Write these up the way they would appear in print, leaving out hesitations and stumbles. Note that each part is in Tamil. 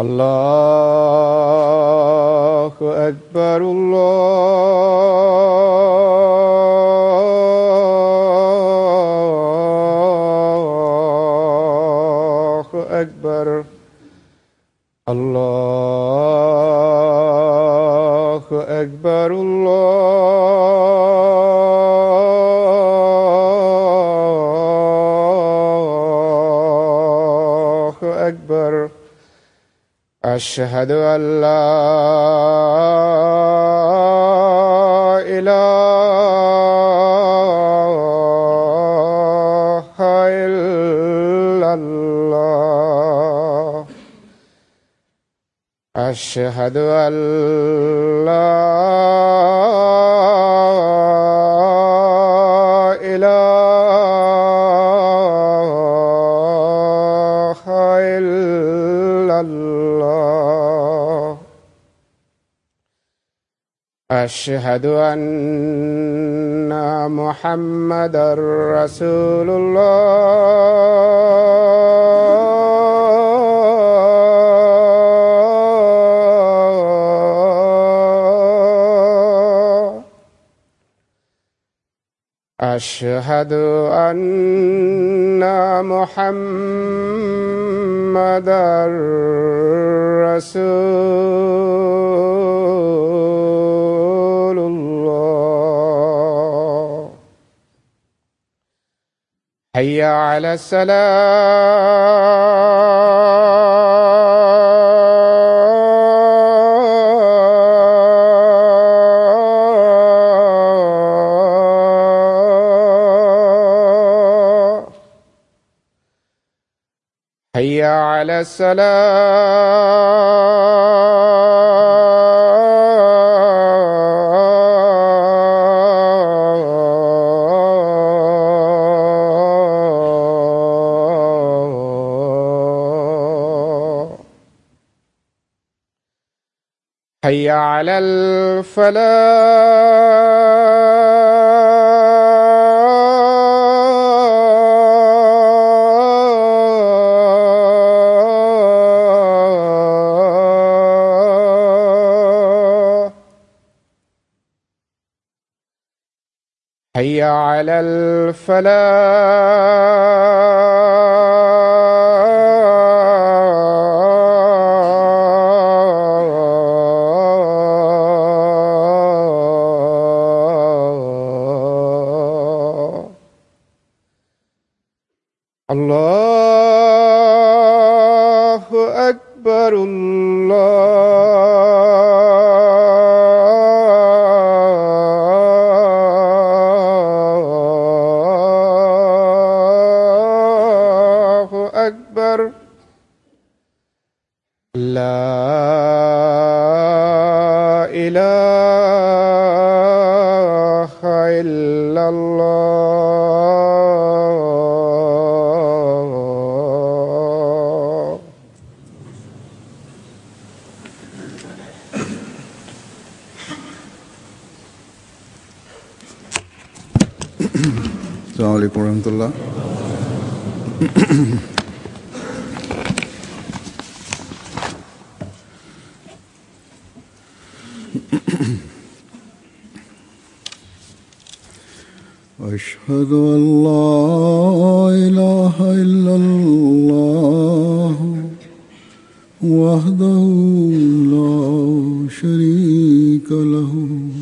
الله أكبر الله أكبر الله أكبر الله أكبر أشهد أن لا إله إلا الله أشهد أن لا إله إلا الله أشهد أن محمدًا رسول الله أشهد أن محمدًا رسول الله حي على الصلاة حي على الصلاة حي على الفلاح حي على الفلاح الله أكبر الله أكبر لا إله إلا الله السلام عليكم ورحمة الله. أشهد أن لا إله إلا الله وحده لا شريك له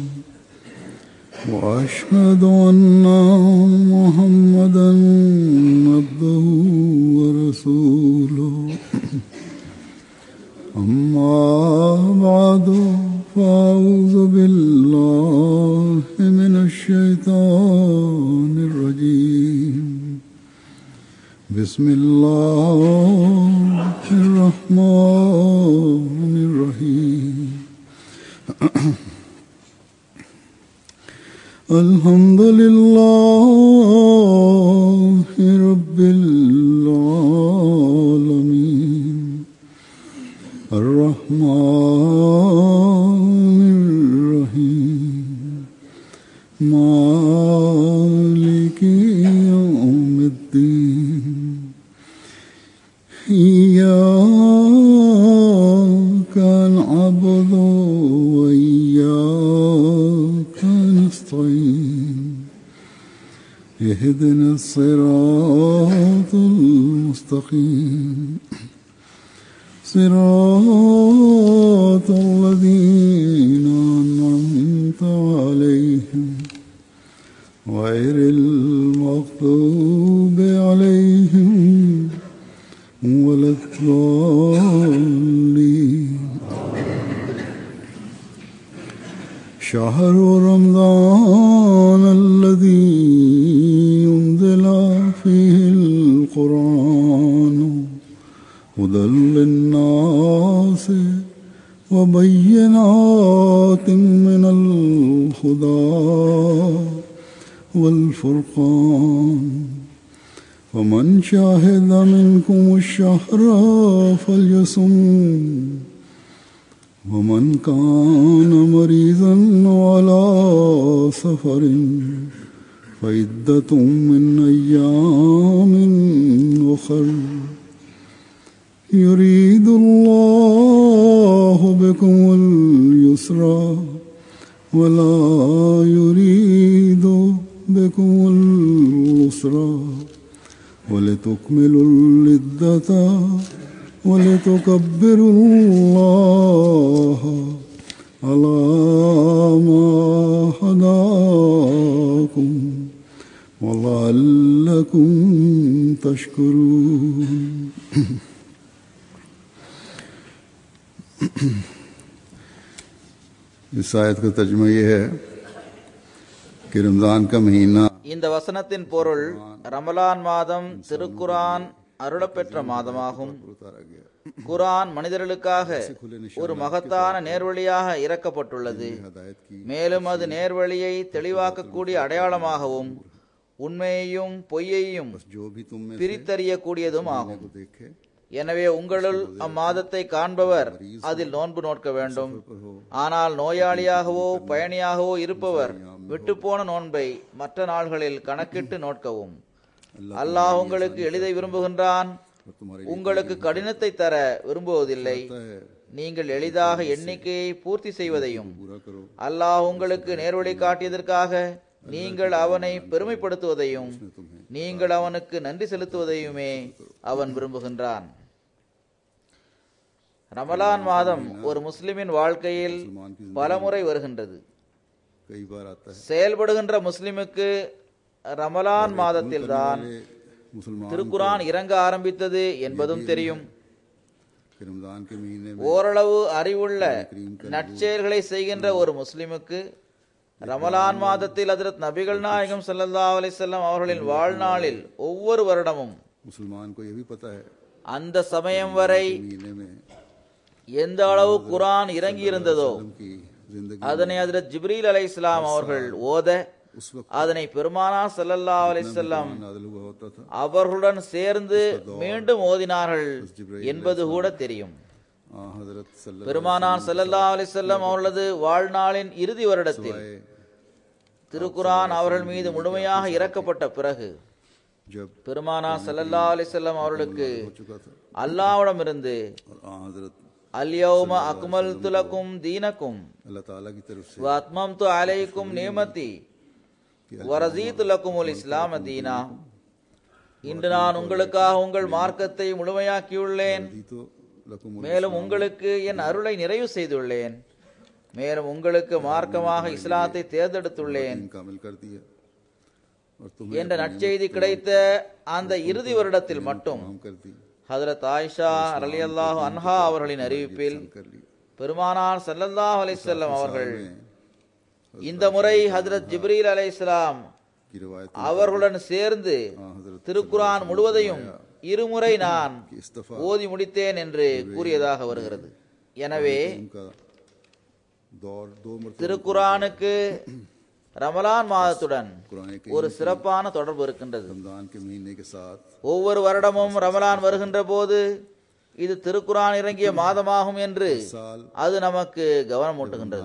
وأشهد أن محمدًا عبده ورسوله أما بعد فأعوذ بالله من الشيطان الرجيم بسم الله الرحمن الرحيم الحمد لله رب العالمين الرحمن الرحيم مالك يوم الدين إياك اهدنا الصراط المستقيم صراط الذين أنعمت عليهم غير المغضوب عليهم ولا الضالين. شهر رمضان الذي أنزل فيه القرآن هدى للناس وبينات من الهدى والفرقان ومن شاهد منكم الشهر فليصم ومن كان مريضا على سفر فعدة من أيام أخر يريد الله بكم اليسر ولا يريد بكم العسر ولتكملوا العدة ولتكبروا الله على ما هداكم ولعلكم تشكرون. इस आयत का तर्जुमा ये है कि रमज़ान का महीना இந்த வசனத்தின் பொருள் ரமலான் மாதம் திருக்குரான் அருளப்பெற்ற மாதமாகும். குரான் மனிதர்களுக்காக ஒரு மகத்தான நேர்வழியாக இறக்கப்பட்டுள்ளது. மேலும் அது நேர்வழியை தெளிவாக்கக்கூடிய அடையாளமாகவும் உண்மையையும் பொய்யையும் பிரித்தறியக்கூடியதும் ஆகும். எனவே உங்களுள் அம்மாதத்தை காண்பவர் அதில் நோன்பு நோட்க வேண்டும். ஆனால் நோயாளியாகவோ பயணியாகவோ இருப்பவர் விட்டுப்போன நோன்பை மற்ற நாள்களில் கணக்கிட்டு நோட்கவும். அல்லாஹ் உங்களுக்கு எளிதை விரும்புகின்றான், உங்களுக்கு கடினத்தை தர விரும்புவதில்லை. நீங்கள் எளிதாக எண்ணிக்கையை பூர்த்தி செய்வதையும் அல்லாஹ் உங்களுக்கு நேர்வழி காட்டியதற்காக நீங்கள் அவனை பெருமைப்படுத்துவதையும் நீங்கள் அவனுக்கு நன்றி செலுத்துவதையுமே அவன் விரும்புகின்றான். ரமலான் மாதம் ஒரு முஸ்லிமின் வாழ்க்கையில் பலமுறை வருகின்றது. செயல்படுகின்ற முஸ்லிமுக்கு ரமலான் மாதத்தில்தான் திருக்குரான் இறங்க ஆரம்பித்தது என்பதும் தெரியும். ஓரளவு அறிவுள்ள நற்செயல்களை செய்கின்ற ஒரு முஸ்லிமுக்கு ரமலான் மாதத்தில் ஹஜ்ரத் நபிகள் நாயகம் ஸல்லல்லாஹு அலைஹி வஸல்லம் அவர்களின் வாழ்நாளில் ஒவ்வொரு வருடமும் அந்த சமயம் வரை எந்த அளவு குரான் இறங்கி இருந்ததோ அதனை ஹஜ்ரத் ஜிப்ரீல் அலைஹிஸ்ஸலாம் அவர்கள் ஓத அதனை பெருமானார் ஸல்லல்லாஹு அலைஹி வஸல்லம் அவர்களுடன் சேர்ந்து மீண்டும் ஓதினார்கள் என்பது கூட தெரியும். பெருமானார் ஸல்லல்லாஹு அலைஹி வஸல்லம் அவர்களது வாழ்நாளின் இறுதி வருடத்தில் திருக்குரான் அவர்கள் மீது முழுமையாக இறக்கப்பட்ட பிறகு பெருமானார் ஸல்லல்லாஹு அலைஹி வஸல்லம் அவர்களுக்கு அல்லாஹ்விடமிருந்து அல்யௌம அக்மல்து லகும் தீனகும் வ அத்மம்து அலைக்கும் நிஅமதி வ ரஸீது லகுமுல் இஸ்லாம தீனா, இன்று நான் உங்களுக்காக உங்கள் மார்க்கத்தை முழுமையாக்கியுள்ளேன், மேலும் உங்களுக்கு என் அருளை நிறைவு செய்துள்ளேன், மேலும் உங்களுக்கு மார்க்கமாக இஸ்லாத்தை தேர்ந்தெடுத்துள்ளேன் என்ற நற்செய்தி கிடைத்த அந்த இறுதி வருடத்தில் மட்டும் ஹஜ்ரத் ஆயிஷா ரலியல்லாஹு அன்ஹா அவர்களின் அறிவிப்பில் பெருமானார் ஸல்லல்லாஹு அலைஹி வஸல்லம் அவர்கள் இந்த முறை ஹஜ்ரத் ஜிப்ரீல் அலைஹிஸ்ஸலாம் அவர்களுடன் சேர்ந்து திருக்குரான் முழுவதையும் இருமுறை நான் ஓதி முடித்தேன் என்று கூறியதாக வருகிறது. எனவே திருக்குரானுக்கு ரமலான் மாதத்துடன் ஒரு சிறப்பான தொடர்பு இருக்கின்றது. ஒவ்வொரு வருடமும் ரமலான் வருகின்ற போது இது திருக்குரான் இறங்கிய மாதமாகும் என்று அது நமக்கு கவனமூட்டுகின்றது.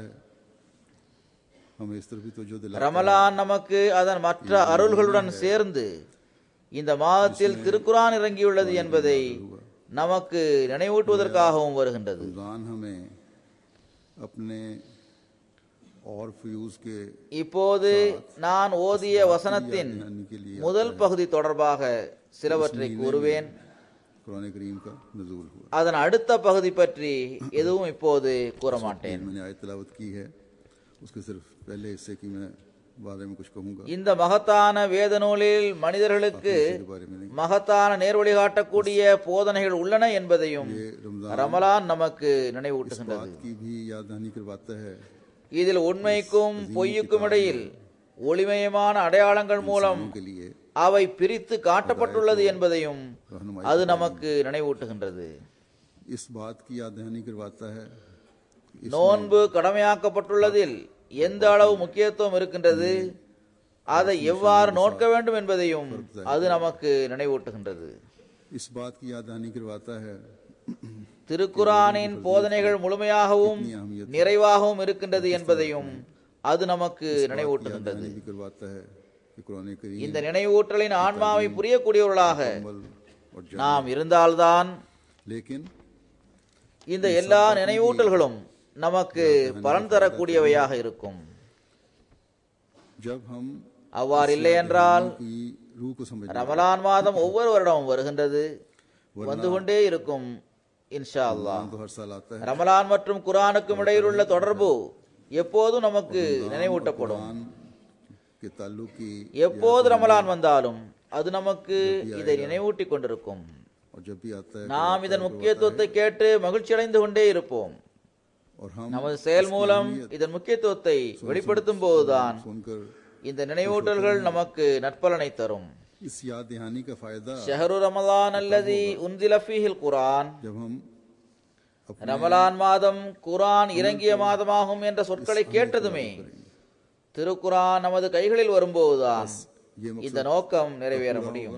ரமலான் நமக்கு அதன் மற்ற அருள்களுடன் சேர்ந்து இந்த மாதத்தில் திருக்குரான் இறங்கியுள்ளது என்பதை நமக்கு நினைவூட்டுவதற்காகவும் வருகின்றது. और फ्यूज के இப்போது நான் ஓதிய வசனத்தின் முதல் பகுதி தொடர்பாக சிலவற்றை கூறுவேன். कुरान करीम का नज़ूल हुआ. அதன் அடுத்த பகுதி பற்றி எதுவும் இப்போது கூற மாட்டேன். मैंने आयत तिलावत की है, उसके सिर्फ पहले हिस्से की मैं बारे में कुछ कहूंगा. இந்த மகத்தான வேத நூலில் மனிதர்களுக்கு மகத்தான நேர்வழி காட்டக்கூடிய போதனைகள் உள்ளன என்பதையும் ரமலான் நமக்கு நினைவூட்டுகின்றது. की भी याद दहानी करवाता है. இதில் உண்மைக்கும் பொய்யுக்கும் இடையில் ஒளிமயமான அடையாளங்கள் மூலம் के लिए அவை பிரித்து காட்டப்பட்டுள்ளது என்பதையும் அது நமக்கு நினைவூட்டுகின்றது. इस बात की याद दहानी करवाता है. நோன்பு கடமையாக்கப்பட்டுள்ளதில் எந்த அளவு முக்கியத்துவம் இருக்கின்றது, அதை எவ்வாறு நோக்க வேண்டும் என்பதையும் அது நமக்கு நினைவூட்டுகின்றது. इस बात की याद दहानी करवाता है. திருக்குரானின் போதனைகள் முழுமையாகவும் நிறைவாகவும் இருக்கின்றது என்பதையும் அது நமக்கு நினைவூட்டுகின்றது. करवाता है कि कुरान करीम இந்த நினைவூட்டலின் ஆன்மாவை புரியக்கூடியவர்களாக நாம் இருந்தால்தான் लेकिन இந்த எல்லா நினைவூட்டல்களும் நமக்கு பலன் தரக்கூடியவையாக இருக்கும். जब हम அவ்வாறு இல்லை என்றால் की रूह को समझ ரமலான் மாதம் ஒவ்வொரு வருடமும் வருகின்றது, வந்து கொண்டே இருக்கும். இன்ஷா அல்லாஹ் तो हर साल आता है. ரமலான் மற்றும் குர்ஆனுக்கும் இடையில் உள்ள தொடர்பு எப்போதும் நமக்கு நினைவூட்டப்படும். कुरान के ताल्लुक की எப்போது ரமலான் வந்தாலும் அது நமக்கு இதை நினைவூட்டி கொண்டிருக்கும். और जब भी आता है நாம் இதன் முக்கியத்துவத்தை கேட்டு மகிழ்ச்சி அடைந்து கொண்டே இருப்போம். और हम நமது செயல் மூலம் இதன் முக்கியத்துவத்தை வெளிப்படுத்தும் போதுதான் सुनकर இந்த நினைவூட்டல்கள் நமக்கு நற்பலனை தரும். इस याद दहानी का फायदा ஷஹரு ரமலான் அல்லதி உன்சில ஃபீஹில் குர்ஆன், जब हम ரமலான் மாதம் குர்ஆன் இறங்கிய மாதமாகும் என்ற சொற்களை கேட்டதுமே திருக்குர்ஆன் நமது கைகளில் வரும்போதுதான் இந்த நோக்கம் நிறைவேற முடியும்.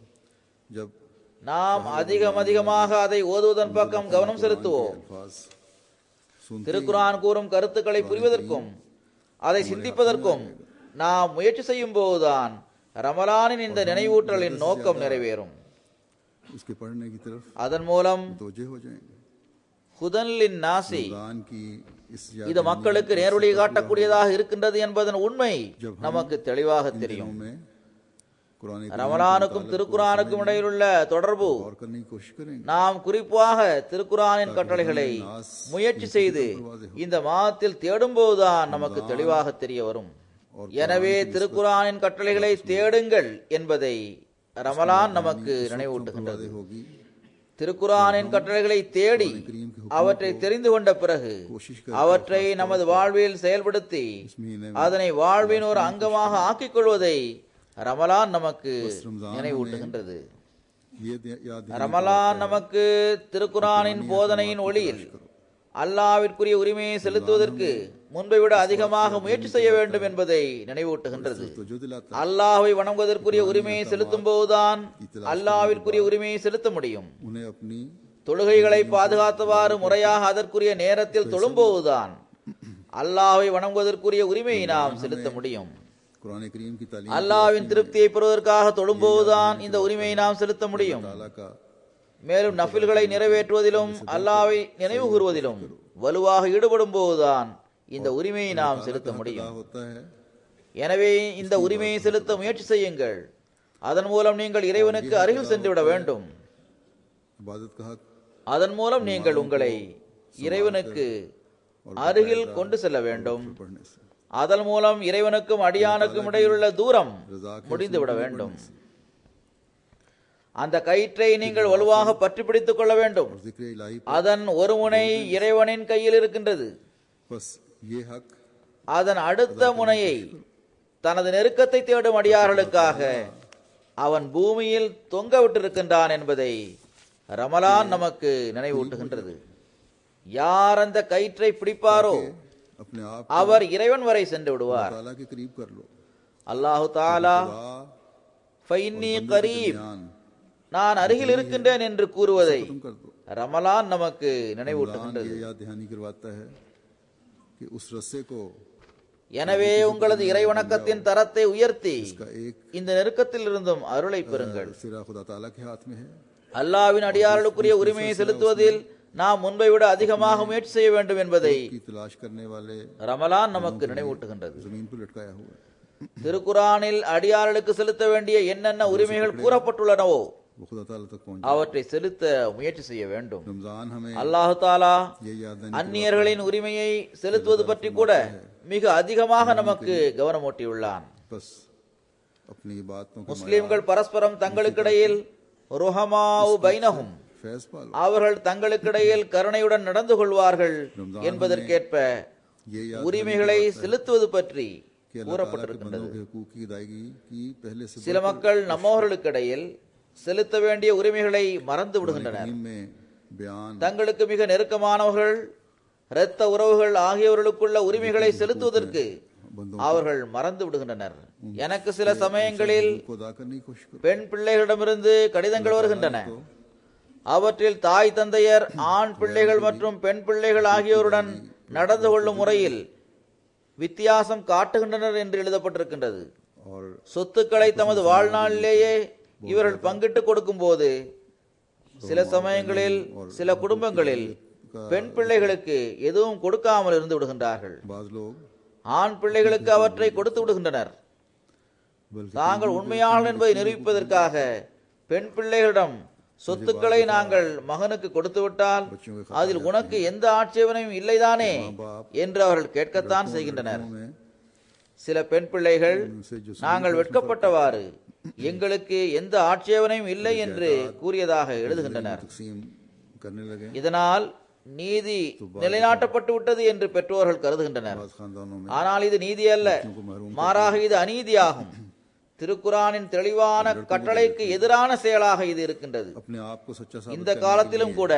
जब நாம் அதிகமாக அதை ஓதுவதன் பக்கம் கவனம் செலுத்துவோம். अल्फाज सुनते திருக்குர்ஆன் கூறும் கருத்துக்களை புரிவதற்கும் அதை சிந்திப்பதற்கும் நாம் முயற்சி செய்யும் போதுதான் ரமலானின் இந்த நினைவூட்டலின் நோக்கம் நிறைவேறும். उसके पढ़ने की तरफ அதன் மூலம் तवज्जो हो जाएंगे. ஹுதன் லின் நாசி, कुरान की इस याद இது மக்களுக்கு நேர்வழி காட்டக்கூடியதாக இருக்கின்றது என்பதன் உண்மை நமக்கு தெளிவாக தெரியும். में कुरान ரமலானுக்கும் திருக்குர்ஆனுக்கும் இடையில் உள்ள தொடர்பு और करने की कोशिश करेंगे. நாம் குறிப்பாக திருக்குர்ஆனின் கட்டளைகளை முயற்சி செய்து இந்த மாதத்தில் தேடும்போதுதான் நமக்கு தெளிவாக தெரிய வரும். எனவே திருக்குர்ஆனின் கட்டளைகளை தேடுங்கள் என்பதை ரமலான் நமக்கு நினைவூட்டுகின்றது. होगी திருக்குர்ஆனின் கட்டளைகளை தேடி அவற்றை தெரிந்து கொண்ட பிறகு அவற்றை நமது வாழ்வில் செயல்படுத்தி அதனை வாழ்வின் ஒரு அங்கமாக ஆக்கிக் கொள்வதை ரமலான் நமக்கு நினைவூட்டுகின்றது. ये याद ரமலான் நமக்கு திருக்குர்ஆனின் போதனையின் ஒளியில் அல்லாஹ்விற்குரிய உரிமையை செலுத்துவதற்கு முன்பை விட அதிகமாக முயற்சி செய்ய வேண்டும் என்பதை நினைவூட்டுகின்றது. तवज्जो दिलाता அல்லாஹ்வை வணங்குவதற்குரிய உரிமையை செலுத்தும் போதுதான் அல்லாஹ்விற்குரிய உரிமையை செலுத்த முடியும். उन्हें अपनी தொழுகைகளை பாதுகாத்தவாறு முறையாக அதற்குரிய நேரத்தில் தொழும்போதுதான் அல்லாஹ்வை வணங்குவதற்குரிய உரிமையை நாம் செலுத்த முடியும். कुरान करीम की तालीम அல்லாஹ்வின் திருப்தியை பெறுவதற்காக தொழும்போதுதான் இந்த உரிமையை நாம் செலுத்த முடியும். ताला का மேலும் நஃபில்களை நிறைவேற்றுவதிலும் அல்லாஹ்வை நினைவு கூறுவதிலும் வலுவாக ஈடுபடும் போதுதான் இந்த உரிமையை நாம் செலுத்த முடியும். होता है. எனவே இந்த உரிமையை செலுத்த முயற்சி செய்யுங்கள். அதன் மூலம் நீங்கள் இறைவனுக்கு அருகில் சென்றுவிட வேண்டும். इबादत का हक அதன் மூலம் நீங்கள் உங்களை இறைவனுக்கு அருகில் கொண்டு செல்ல வேண்டும். पढ़ने से அதன் மூலம் இறைவனுக்கும் அடியானுக்கும் இடையிலுள்ள தூரம் முடிந்துவிட வேண்டும். அந்த கயிற்றை நீங்கள் வலுவாக பற்றி பிடித்துக் கொள்ள வேண்டும். जिक्र इलाही அதன் ஒரு முனை இறைவனின் கையில் இருக்கின்றது. बस ये हक அதன் அடுத்த முனையை தனது நெருக்கத்தை தேடும் அடியார்களுக்காக அவன் பூமியில் தொங்க விட்டிருக்கின்றான் என்பதை ரமலான் நமக்கு நினைவூட்டுகின்றது. யார் அந்த கயிற்றை பிடிப்பாரோ अपने आप அவர் இறைவன் வரை சென்று விடுவார். ताला के करीब कर लो. அல்லாஹு தாலா ஃபைன்னி கரீப், நான் அருகில் இருக்கின்றேன் என்று கூறுவதை तुम कर दो. ரமலான் நமக்கு रमजान நினைவூட்டுகின்றது. ये याद दहानी करवाता है कि उस रस्से को எனவே உங்களது இறைவணக்கத்தின் தரத்தை உயர்த்தி का एक இந்த நெருக்கத்தில் இருந்தும் அருளை பெறுங்கள். सिरा खुदा ताला के हाथ में है. அல்லாஹ்வின் அடியார்களுக்குரிய உரிமையை செலுத்துவதில் நாம் முன்பை விட அதிகமாக முயற்சி செய்ய வேண்டும் என்பதை की तलाश करने वाले ரமலான் நமக்கு நினைவூட்டுகின்றது. जमीन पर लटकाया हुआ है. திருக்குரானில் அடியார்களுக்கு செலுத்த வேண்டிய என்னென்ன உரிமைகள் கூறப்பட்டுள்ளனவோ वो खुदा ताला तक पहुंच. அவற்றை செலுத்த முயற்சி செய்ய வேண்டும். रमजान हमें அல்லாஹு தாலா ये याद नहीं அந்நியர்களின் உரிமையை செலுத்துவது பற்றி கூட மிக அதிகமாக நமக்கு கவனமூட்டியுள்ளான். बस अपनी बातों के முஸ்லிம்கள் பரஸ்பரம் தங்களுக்கிடையில் ருஹமாஉ பைனஹும் फैज पालो. அவர்கள் தங்களுக்கிடையில் கருணையுடன் நடந்து கொள்வார்கள் என்பதற்கேற்ப ये याद உரிமைகளை செலுத்துவது பற்றி कि अल्लाह ताला के கூறப்பட்டிருக்கின்றது. बंदों के हुकूक की अदायगी की पहले से சில மக்கள் நம்மவர்களுக்கிடையில் செலுத்த வேண்டிய உரிமைகளை மறந்து விடுகின்றனர். करीम में बयान தங்களுக்கு மிக நெருக்கமானவர்கள், இரத்த உறவுகள் ஆகியவர்களுக்குள்ள உரிமைகளை செலுத்துவதற்கு அவர்கள் மறந்து விடுகின்றனர். எனக்கு சில சமயங்களில் को अदा करने की कोशिश करो. பெண் பிள்ளைகளிடமிருந்து கடிதங்கள் வருகின்றன. அவற்றில் தாய் தந்தையர் ஆண் பிள்ளைகள் மற்றும் பெண் பிள்ளைகள் ஆகியோருடன் நடந்து கொள்ளும் முறையில் வித்தியாசம் காட்டுகின்றனர் என்று எழுதப்பட்டிருக்கின்றது. और சொத்துக்களை தமது வாழ்நாளிலேயே இவர்கள் பங்கிட்டு கொடுக்கும் போது சில சமயங்களில் சில குடும்பங்களில் பெண் பிள்ளைகளுக்கு எதுவும் கொடுக்காமல் இருந்து விடுகின்றார்கள். बाज लोग ஆண் பிள்ளைகளுக்கு அவற்றை கொடுத்து விடுகின்றனர். बल्कि தாங்கள் உண்மையாளர் என்பதை நிரூபிப்பதற்காக பெண் பிள்ளைகளிடம் சொத்துக்களை நாங்கள் மகனுக்கு கொடுத்து விட்டால் அதில் உனக்கு எந்த ஆட்சேபனையும் இல்லைதானே என்று அவர்கள் கேட்கத்தான் செய்கின்றனர். में சில பெண் பிள்ளைகள் उनसे जो நாங்கள் வெட்கப்பட்டவாறு எங்களுக்கு எந்த ஆட்சேபனையும் இல்லை என்று கூறியதாக எழுதுகின்றனர். तकसीम करने लगे. இதனால் நீதி நிலைநாட்டப்பட்டு விட்டது என்று பெற்றோர்கள் கருதுகின்றனர். बाज खानदानों में ஆனால் இது நீதி அல்ல, மாறாக இது அநீதியாகும். திருக்குரானின் தெளிவான கட்டளைக்கு எதிரான செயலாக இது இருக்கின்றது. अपने आप को सच्चा साबित இந்த காலத்திலும் கூட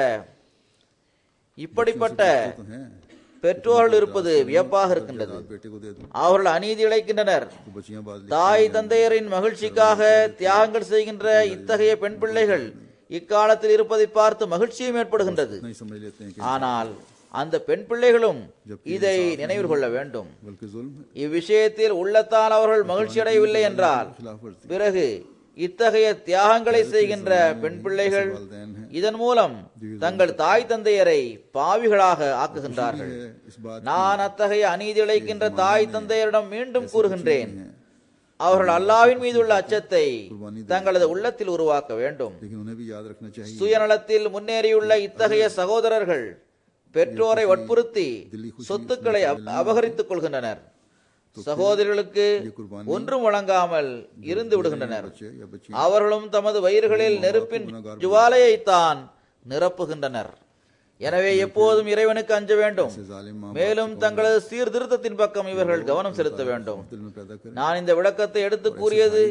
இப்படிப்பட்ட तो हैं. பெற்றோர்கள் இருப்பது வியப்பாக இருக்கின்றது. बेटे को दे दो அவர்கள் அநீதி இழைக்கின்றனர். तो बच्चियां बाज தாய் தந்தையரின் மகிழ்ச்சிக்காக தியாகங்கள் செய்கின்ற இத்தகைய பெண் பிள்ளைகள் இக்காலத்தில் இருப்பதை பார்த்து மகிழ்ச்சியும் ஏற்படுகின்றது. नहीं समझ लेते हैं कि ஆனால் அந்த பெண் பிள்ளைகளும் இதை நினைவில் கொள்ள வேண்டும். बल्कि जुल्म है. இவ்விஷயத்தில் உள்ளத்தால் அவர்கள் மகிழ்ச்சி அடையவில்லை என்றால் खिलाफ वर्जी பிறகு இத்தகைய தியாகங்களை செய்கின்ற பெண் பிள்ளைகள் वालिदैन हैं. இதன் மூலம் தங்கள் தாய் தந்தையரை பாவிகளாக ஆக்குகின்றார்கள். है इस बात நான் அத்தகைய அநீதி இழைக்கின்ற தாய் தந்தையரிடம் மீண்டும் கூறுகின்றேன், அவர்கள் அல்லாஹ்வின் மீதுள்ள அச்சத்தை தங்களது உள்ளத்தில் உருவாக்க வேண்டும். लेकिन उन्हें भी याद रखना चाहिए சுயநலத்தில் முன்னேறியுள்ள இத்தகைய சகோதரர்கள் பெற்றோரை வற்புறுத்தி சொத்துக்களை அபகரித்துக் கொள்கின்றனர். சகோதரர்களுக்கு ஒன்றும் வழங்காமல் இருந்து விடுகின்றனர். बच्चे या बच्ची அவர்களும் தமது வயிறுகளில் நெருப்பின் ஜுவாலையைத்தான் நிரப்புகின்றனர். எனவே எப்போதும் இறைவனுக்கு அஞ்ச வேண்டும். से जालिम माँ மேலும் தங்களது சீர்திருத்தத்தின் பக்கம் இவர்கள் கவனம் செலுத்த வேண்டும். दिल में पैदा करें. நான் இந்த விளக்கத்தை எடுத்து கூறியது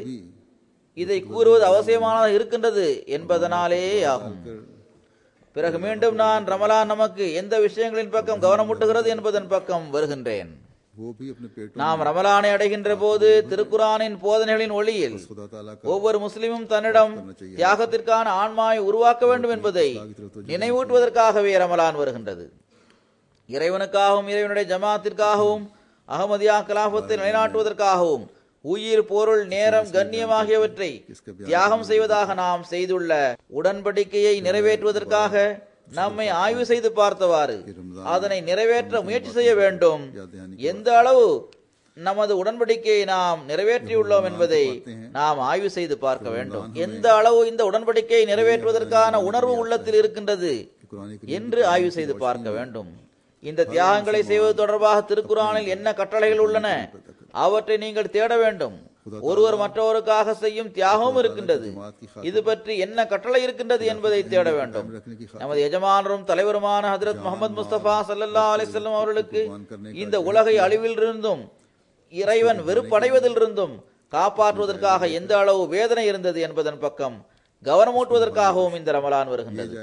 இதை கூறுவது அவசியமானதாக இருக்கின்றது என்பதனாலே ஆகும். பிறகு மீண்டும் நான் ரமலான் நமக்கு எந்த விஷயங்களின் பக்கம் கவனமூட்டுகிறது என்பதன் பக்கம் வருகின்றேன். वो भी अपने पेटों நாம் ரமலானை அடைகின்ற போது திருக்குரானின் போதனைகளின் ஒளியில் खुदा ताला का ஒவ்வொரு முஸ்லிமும் தன்னிடம் தியாகத்திற்கான ஆன்மாவை உருவாக்க வேண்டும் என்பதை நினைவூட்டுவதற்காகவே ரமலான் வருகின்றது. இறைவனுக்காகவும் இறைவனுடைய ஜமாத்திற்காகவும் அகமதியா கலாபத்தை நிலைநாட்டுவதற்காகவும் உயிர், பொருள், நேரம், கண்ணியம் ஆகியவற்றை தியாகம் செய்வதாக நாம் செய்துள்ள உடன்படிக்கையை நிறைவேற்றுவதற்காக நம்மை ஆய்வு செய்து பார்த்தவாறு அதனை நிறைவேற்ற முயற்சி செய்ய வேண்டும். எந்த அளவு நமது உடன்படிக்கையை நாம் நிறைவேற்றியுள்ளோம் என்பதை நாம் ஆய்வு செய்து பார்க்க வேண்டும். எந்த அளவு இந்த உடன்படிக்கையை நிறைவேற்றுவதற்கான உணர்வு உள்ளத்தில் இருக்கின்றது என்று ஆய்வு செய்து பார்க்க வேண்டும். இந்த தியாகங்களை செய்வது தொடர்பாக திருக்குரானில் என்ன கட்டளைகள் உள்ளன அவற்றை நீங்கள் தேட வேண்டும். ஒருவர் மற்றவருக்காக செய்யும் தியாகமும் இருக்கின்றது. இது பற்றி என்ன கட்டளை இருக்கின்றது என்பதை தேட வேண்டும். நமது எஜமானரும் தலைவருமான ஹஜ்ரத் முஹம்மது முஸ்தபா ஸல்லல்லாஹு அலைஹி வஸல்லம் அவர்களுக்கு இந்த உலகை அழிவிலிருந்தும் இறைவன் வெறுப்படைவதிலிருந்தும் காப்பாற்றுவதற்காக எந்த அளவு வேதனை இருந்தது என்பதன் பக்கம் கவனமூட்டுவதற்காகவும் இந்த ரமலான் வருகின்றது.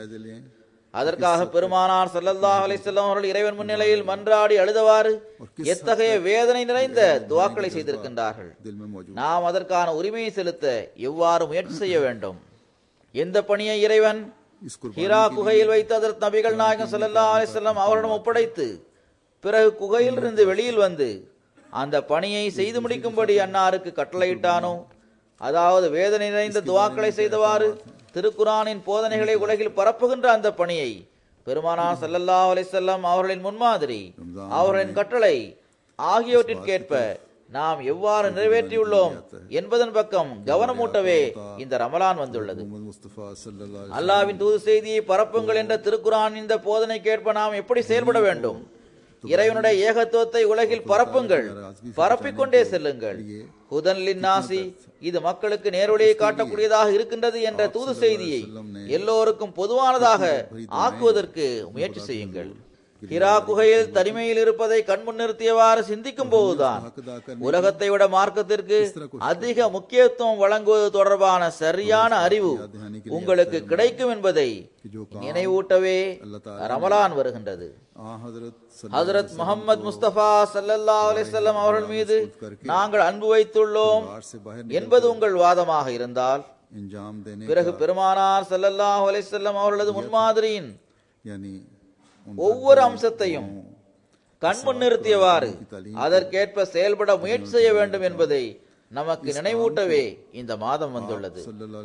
அதற்காக பெருமானார் ஸல்லல்லாஹு அலைஹி வஸல்லம் அவர்கள் இறைவன் முன்னிலையில் மன்றாடி அழுதவாறு எத்தகைய வேதனை நிறைந்த துஆக்களை செய்திருக்கின்றார்கள். நாம் அதற்கான உரிமையை செலுத்த எவ்வாறு முயற்சி செய்ய வேண்டும்? எந்த பணியை இறைவன் ஹிரா குகையில் வைத்து ஹஜ்ரத் நபிகள் நாயகம் ஸல்லல்லாஹு அலைஹி வஸல்லம் அவரிடம் ஒப்படைத்து பிறகு குகையிலிருந்து வெளியில் வந்து அந்த பணியை செய்து முடிக்கும்படி அன்னாருக்கு கட்டளையிட்டானோ, அதாவது வேதனை நிறைந்த துஆக்களை செய்தவாறு திருக்குரானின் போதனைகளை உலகில் பரப்புகின்ற அந்த பணியை பெருமானார் ஸல்லல்லாஹு அலைஹி வஸல்லம் அவர்களின் முன்மாதிரி, அவர்களின் கட்டளை ஆகியவற்றிற்கேற்ப நாம் எவ்வாறு நிறைவேற்றியுள்ளோம் என்பதன் பக்கம் கவனமூட்டவே இந்த ரமலான் வந்துள்ளது. அல்லாஹ்வின் தூது செய்தியை பரப்புங்கள் என்ற திருக்குர்ஆன் இந்த போதனைக்கேற்ப நாம் எப்படி செயல்பட வேண்டும்? இறைவனுடைய ஏகத்துவத்தை உலகில் பரப்புங்கள், பரப்பிக்கொண்டே செல்லுங்கள். ஹுதன் லின்னாசி, இது மக்களுக்கு நேர்வழியை காட்டக்கூடியதாக இருக்கின்றது என்ற தூது செய்தியை எல்லோருக்கும் பொதுவானதாக ஆக்குவதற்கு முயற்சி செய்யுங்கள். ஹிரா குகையில் தனிமையில் இருப்பதை கண்முன் நிறுத்தியவாறு சிந்திக்கும் போதுதான் உலகத்தை விட மார்க்கத்திற்கு அதிக முக்கியத்துவம் வழங்குவது தொடர்பான சரியான அறிவு உங்களுக்கு கிடைக்கும் என்பதை நினைவூட்டவே ரமலான் வருகின்றது. ஹஜ்ரத் முஹம்மது முஸ்தபா ஸல்லல்லாஹு அலைஹி வஸல்லம் அவர்கள் மீது நாங்கள் அன்பு வைத்துள்ளோம் என்பது உங்கள் வாதமாக இருந்தால், பிறகு பெருமானார் ஸல்லல்லாஹு அலைஹி வஸல்லம் அவர்களது முன்மாதிரியின் ஒவ்வொரு அம்சத்தையும் கண்முன் நிறுத்தியவாறு அதற்கேற்ப செயல்பட முயற்சி செய்ய வேண்டும் என்பதை நமக்கு நினைவூட்டவே இந்த மாதம் வந்துள்ளது.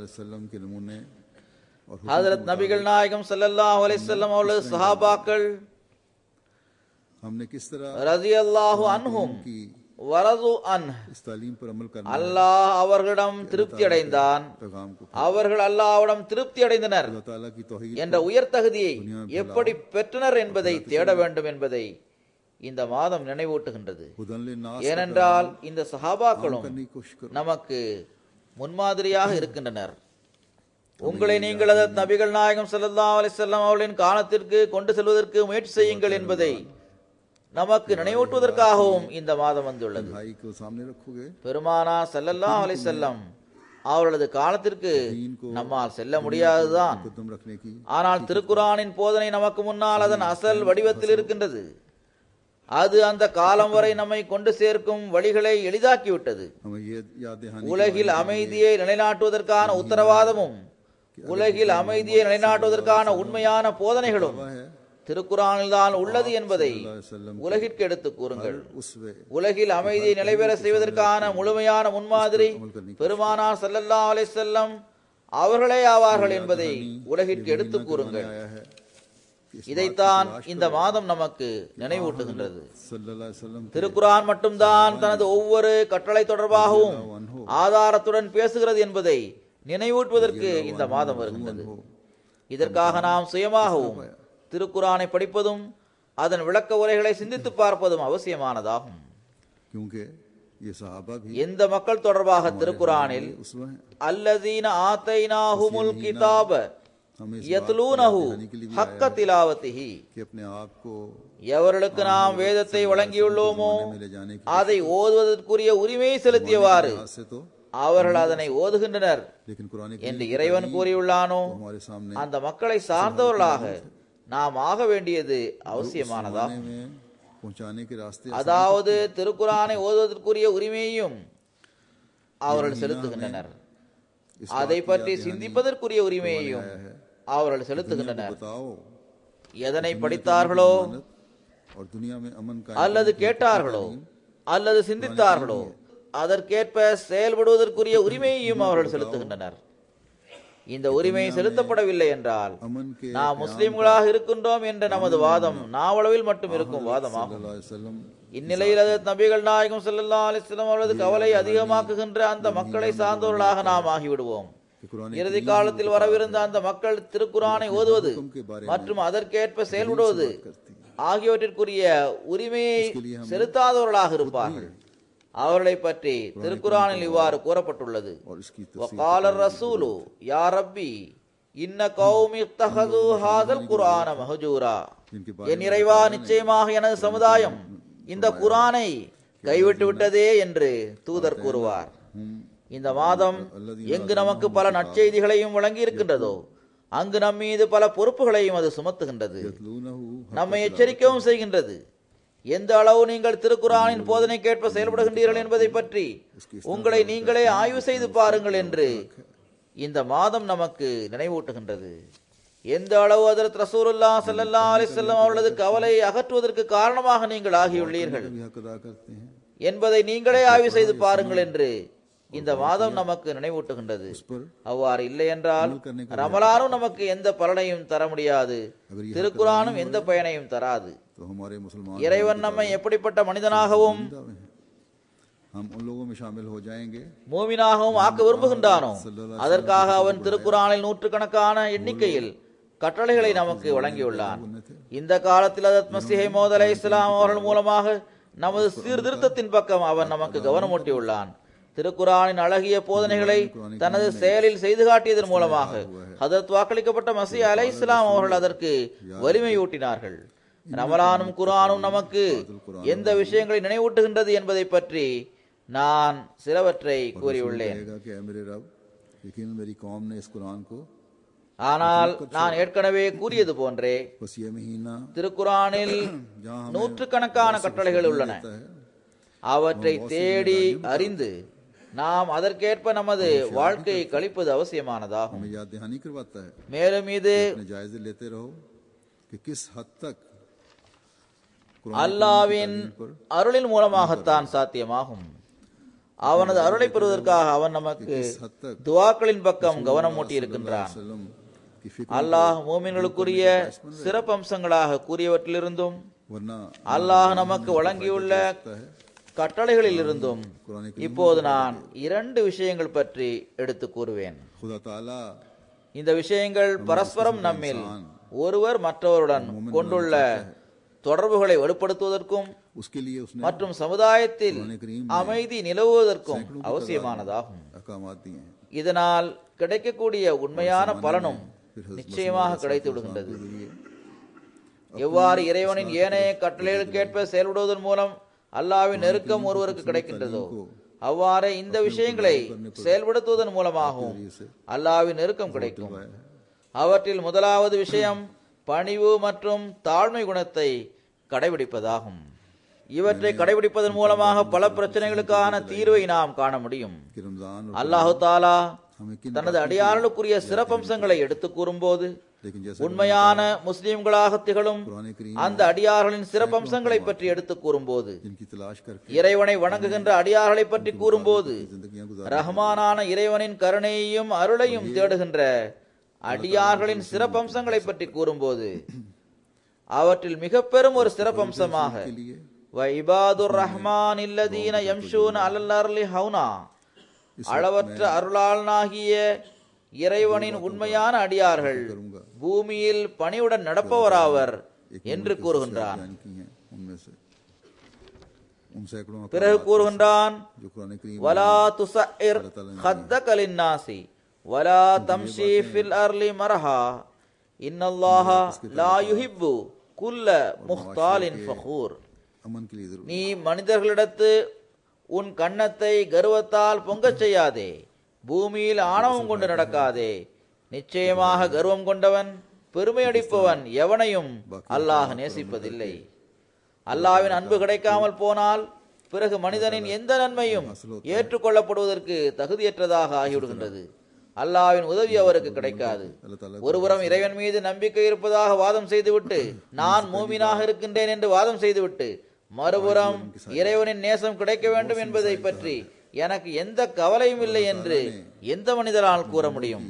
ஹஜ்ரத் நபிகள் நாயகம் ஸல்லல்லாஹு அலைஹி வஸல்லம் அவர்களது சஹாபாக்கள் ரலியல்லாஹு அன்ஹும் வரது அல்லாஹ் அவர்களிடம் திருப்தி அடைந்தான், அவர்கள் அல்லாஹ்விடம் திருப்தி அடைந்தனர் என்ற உயர் தகுதியை எப்படி பெற்றனர் என்பதை தேட வேண்டும் என்பதை இந்த மாதம் நினைவூட்டுகின்றது. ஏனென்றால் இந்த சஹாபாக்களும் நமக்கு முன்மாதிரியாக இருக்கின்றனர். உங்களை நீங்கள் நபிகள் நாயகம் ஸல்லல்லாஹு அலைஹி வஸல்லம் அவர்களின் காலத்திற்கு கொண்டு செல்வதற்கு முயற்சி செய்யுங்கள் என்பதை நமக்கு நினைவூட்டுவதற்காகவும் இந்த மாதம் வந்துள்ளது. பெருமானார் ஸல்லல்லாஹு அலைஹி வஸல்லம் அவர்களது காலத்திற்கு நம்மால் செல்ல முடியாதுதான். ஆனால் திருக்குர்ஆனின் போதனை நமக்கு முன்னால் அதன் அசல் வடிவத்தில் இருக்கின்றது. அது அந்த காலம் வரை நம்மை கொண்டு சேர்க்கும் வழிகளை எளிதாக்கிவிட்டது. உலகில் அமைதியை நிலைநாட்டுவதற்கான உத்தரவாதமும் உலகில் அமைதியை நிலைநாட்டுவதற்கான உண்மையான போதனைகளும் திருக்குர்ஆனில் தான் உள்ளது என்பதை உலகிற்கு எடுத்து கூறுங்கள். உலகில் அமைதியை நிலைபெற செய்வதற்கான முழுமையான முன்மாதிரி பெருமானார் ஸல்லல்லாஹு அலைஹி வஸல்லம் அவர்களே ஆவார்கள் என்பதை உலகிற்கு எடுத்து கூறுங்கள். இதைத்தான் இந்த மாதம் நமக்கு நினைவூட்டுகின்றது. திருக்குர்ஆன் மட்டும்தான் தனது ஒவ்வொரு கட்டளை தொடர்பாகவும் ஆதாரத்துடன் பேசுகிறது என்பதை நினைவூட்டுவதற்கு இந்த மாதம் வருகின்றது. இதற்காக நாம் சுயமாகவும் திருக்குர்ஆனை படிப்பதும் அதன் விளக்க உரைகளை சிந்தித்து பார்ப்பதும் அவசியமானதாகும். எந்த மக்கள் தொடர்பாக திருக்குர்ஆனில் அல்லதீன ஆதைனாஹுமுல் கிதாப யத்லூனஹு ஹக்க திலாவத்திஹி, எவர்களுக்கு நாம் வேதத்தை வழங்கியுள்ளோமோ அதை ஓதுவதற்குரிய உரிமையை செலுத்தியவாறு அவர்கள் அதனை ஓதுகின்றனர் என்று இறைவன் கூறியுள்ளானோ, அந்த மக்களை சார்ந்தவர்களாக நாம் ஆக வேண்டியது அவசியமானதாகும். அதாவது திருக்குர்ஆனை ஓதுவதற்குரிய உரிமையையும் அவர்கள் செலுத்துகின்றனர், அதை பற்றி சிந்திப்பதற்குரிய உரிமையையும் அவர்கள் செலுத்துகின்றனர். எதனை படித்தார்களோ அல்லது கேட்டார்களோ அல்லது சிந்தித்தார்களோ அதற்கேற்ப செயல்படுவதற்குரிய உரிமையையும் அவர்கள் செலுத்துகின்றனர். இந்த உரிமை செலுத்தப்படவில்லை என்றால் நாம் முஸ்லிம்களாக இருக்கின்றோம் என்ற நமது வாதம் நாவளவில் மட்டும் இருக்கும் வாதமாகும். இந்நிலையில் ஹஜ்ரத் நபிகள் நாயகம் ஸல்லல்லாஹு அலைஹி வஸல்லம் அவரது கவலை அதிகமாக்குகின்ற அந்த மக்களை சார்ந்தவர்களாக நாம் ஆகிவிடுவோம். இறுதி காலத்தில் வரவிருந்த அந்த மக்கள் திருக்குர்ஆனை ஓதுவது மற்றும் அதற்கேற்ப செயல்படுவது ஆகியவற்றிற்குரிய உரிமையை செலுத்தாதவர்களாக இருப்பார்கள். அவர்களை பற்றி திருக்குர்ஆனில் இவ்வாறு கூறப்பட்டுள்ளது: வகாலர் ரசூலு யா ரப்பி இன்ன கௌமி இத்தஹது ஹாதல் குர்ஆன மஹஜூரா, என் இறைவா, நிச்சயமாக எனது சமுதாயம் இந்த குர்ஆனை கைவிட்டு விட்டதே என்று தூதர் கூறுவார். இந்த மாதம் எங்கு நமக்கு பல நற்செய்திகளையும் வழங்கி இருக்கின்றதோ அங்கு நம் மீது பல பொறுப்புகளையும் அது சுமத்துகின்றது, நம்மை எச்சரிக்கவும் செய்கின்றது. எந்த அளவு நீங்கள் திருக்குர்ஆனின் போதனை கேட்ப செயல்படுகின்றீர்கள் என்பதை பற்றி உங்களை நீங்களே ஆய்வு செய்து பாருங்கள் என்று இந்த மாதம் நமக்கு நினைவூட்டுகின்றது. எந்த அளவு ஹஜ்ரத் ரசூலுல்லாஹ் ஸல்லல்லாஹு அலைஹி வஸல்லம் அவர்களது கவலை அகற்றுவதற்கு காரணமாக நீங்கள் ஆகியுள்ளீர்கள் என்பதை நீங்களே ஆய்வு செய்து பாருங்கள் என்று இந்த மாதம் நமக்கு நினைவூட்டுகின்றது. அவ்வாறு இல்லை என்றால் ரமலானும் நமக்கு எந்த பலனையும் தர முடியாது, திருக்குரானும் எந்த பயனையும் தராது. இறைவன் நம்மை எப்படிப்பட்ட மனிதனாகவும் மூமினாகவும் ஆக்க விரும்புகின்றானோ அதற்காக அவன் திருக்குரானில் நூற்றுக்கணக்கான எண்ணிக்கையில் கட்டளைகளை நமக்கு வழங்கியுள்ளான். இந்த காலத்தில் ஹஜ்ரத் மஸீஹ் மவ்ஊத் அலைஹிஸ்ஸலாம் அவர்கள் மூலமாக நமது சீர்திருத்தத்தின் பக்கம் அவன் நமக்கு கவனமூட்டியுள்ளான். திருக்குரானின் அழகிய போதனைகளை தனது செயலில் செய்து காட்டியதன் மூலமாக ஹஜ்ரத் வாக்களிக்கப்பட்ட மஸீஹ் அலைஹிஸ்ஸலாம் அவர்கள் அதற்கு வலிமையூட்டினார்கள். ரமலானும் குர்ஆனும் நமக்கு எந்த விஷயங்களை நினைவூட்டுகின்றது என்பதை பற்றி நான் சிலவற்றை கூறியுள்ளேன். ஆனால் நான் ஏற்கனவே கூறியது போன்றே திருக்குரானில் நூற்றுக்கணக்கான கட்டளைகள் உள்ளன. அவற்றை தேடி அறிந்து நாம் அதற்கேற்ப நமது வாழ்க்கையை கழிப்பது அவசியமானதாகும். மேலும் இது அல்லாஹ்வின் அருளின் மூலமாகத்தான் சாத்தியமாகும். அவனது அருளை பெறுவதற்காக அவன் நமக்கு துஆக்களின் பக்கம் கவனம் ஊட்டி இருக்கின்றான். அல்லாஹ் மூமின்களுக்குரிய சிறப்பம்சங்களாக கூறியவற்றிலிருந்தும் அல்லாஹ் நமக்கு வழங்கியுள்ள கட்டளைகளில் இருந்தும் இப்போது நான் 2 விஷயங்கள் பற்றி எடுத்து கூறுவேன். இந்த விஷயங்கள் பரஸ்பரம் நம்மில் ஒருவர் மற்றவருடன் கொண்டுள்ள தொடர்புகளை வலுப்படுத்துவதற்கும் மற்றும் சமுதாயத்தில் அமைதி நிலவுவதற்கும் அவசியமானதாகும். இதனால் கிடைக்கக்கூடிய உண்மையான பலனும் நிச்சயமாக கிடைத்து விடுகின்றது. எவ்வாறு இறைவனின் ஏனைய கட்டளைகளுக்கேற்ப செயல்படுவதன் மூலம் அல்லாஹ்வின் நெருக்கம் ஒருவருக்கு கிடைக்கின்றதோ அவ்வாறே இந்த விஷயங்களை செயல்படுத்துவதன் மூலமாகவும் அல்லாஹ்வின் நெருக்கம் கிடைக்கும். அவற்றில் முதலாவது விஷயம் பணிவு மற்றும் தாழ்மை குணத்தை கடைபிடிப்பதாகும். இவற்றை கடைபிடிப்பதன் மூலமாக பல பிரச்சனைகளுக்கான தீர்வை நாம் காண முடியும். அல்லாஹு தாலா தனது அடியார்களுக்குரிய சிறப்பம்சங்களை எடுத்து கூறும்போது உண்மையான முஸ்லிம்களாக திகழும் அந்த அடியார்களின் சிறப்பம்சங்களை பற்றி எடுத்து கூறும்போது, இறைவனை வணங்குகின்ற அடியார்களை பற்றி கூறும்போது, ரஹ்மானான இறைவனின் கருணையையும் அருளையும் தேடுகின்ற அடியார்களின் சிறப்பம்சங்களை பற்றி கூறும்போது அவற்றில் மிக பெரும் ஒரு சிறப்பம்சமாக வஇபாதுர் ரஹ்மான் இல்லதீன யம்ஷூன அலல் அர்லி ஹௌனா, அளவற்ற அருளாளனாகிய இறைவனின் உண்மையான அடியார்கள் பூமியில் பணிவுடன் நடப்பவராவர் என்று கூறுகின்றான். பிறகு கூறுகின்றான், வலா துஸஇர் ஹத்தக லின்னாசி வலா தம்ஷி ஃபில் அர்லி மரஹா இன்னல்லாஹ லா யுஹிப்பு குல்ல முஹ்தாலின் ஃபகூர். நீ மனிதர்களிடத்து உன் கன்னத்தை கர்வத்தால் பொங்கச் செய்யாதே, பூமியில் ஆணவம் கொண்டு நடக்காதே. நிச்சயமாக கர்வம் கொண்டவன் பெருமையடிப்பவன் எவனையும் அல்லாஹ் நேசிப்பதில்லை. அல்லாஹ்வின் அன்பு கிடைக்காமல் போனால் பிறகு மனிதனின் எந்த நன்மையும் ஏற்றுக்கொள்ளப்படுவதற்கு தகுதியற்றதாக ஆகிவிடுகின்றது. அல்லாஹ்வின் உதவி அவருக்கு கிடைக்காது. ஒருபுறம் இறைவன் மீது நம்பிக்கை இருப்பதாக வாதம் செய்துவிட்டு நான் மூமினாக இருக்கின்றேன் என்று வாதம் செய்துவிட்டு மறுபுறம் இறைவனின் நேசம் கிடைக்க வேண்டும் என்பதை பற்றி எனக்கு எந்த கவலையும் இல்லை என்று எந்த மனிதரால் கூற முடியும்?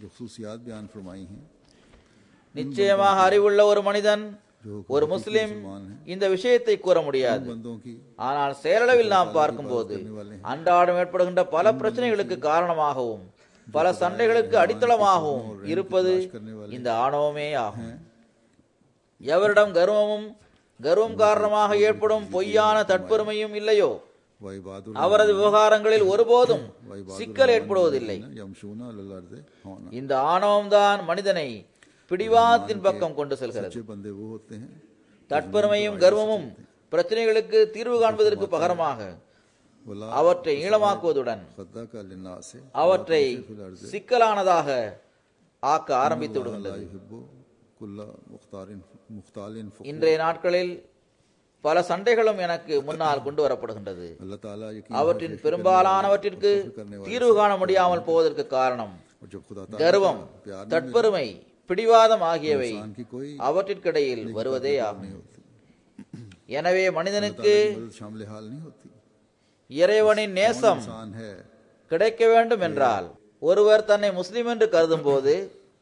நிச்சயமாக அறிவுள்ள ஒரு மனிதன், ஒரு முஸ்லிம் இந்த விஷயத்தை கூற முடியாது. ஆனால் செயலளவில் நாம் பார்க்கும்போது அன்றாடம் ஏற்படுகின்ற பல பிரச்சனைகளுக்கு காரணமாகவும் பல சண்டைகளுக்கு அடித்தளமாகவும் இருப்பது இந்த ஆணவமே ஆகும். எவரிடம் கர்வம் காரணமாக ஏற்படும் பொய்யான தற்பெருமையும் இல்லையோ அவரது விவகாரங்களில் ஒருபோதும் சிக்கல் ஏற்படுவதில்லை. இந்த ஆணவம் தான் மனிதனை பிடிவாதத்தின் பக்கம் கொண்டு செல்கிறது. தற்பெருமையும் கர்வமும் பிரச்சனைகளுக்கு தீர்வு காண்பதற்கு பகரமாக அவற்றை நீளமாக்குவதுடன் அவற்றை சிக்கலானதாக ஆக்க ஆரம்பித்து விடுகின்றது. இன்றைய நாட்களில் பல சண்டைகளும் எனக்கு முன்னால் கொண்டு வரப்படுகின்றது. அவற்றின் பெரும்பாலானவற்றிற்கு தீர்வு காண முடியாமல் போவதற்கு காரணம் கர்வம், தற்பெருமை, பிடிவாதம் ஆகியவை அவற்றிற்கிடையில் வருவதே ஆகும். எனவே மனிதனுக்கு இறைவனின் நேசம் கிடைக்க வேண்டும் என்றால், ஒருவர் தன்னை முஸ்லிம் என்று கருதும் போது,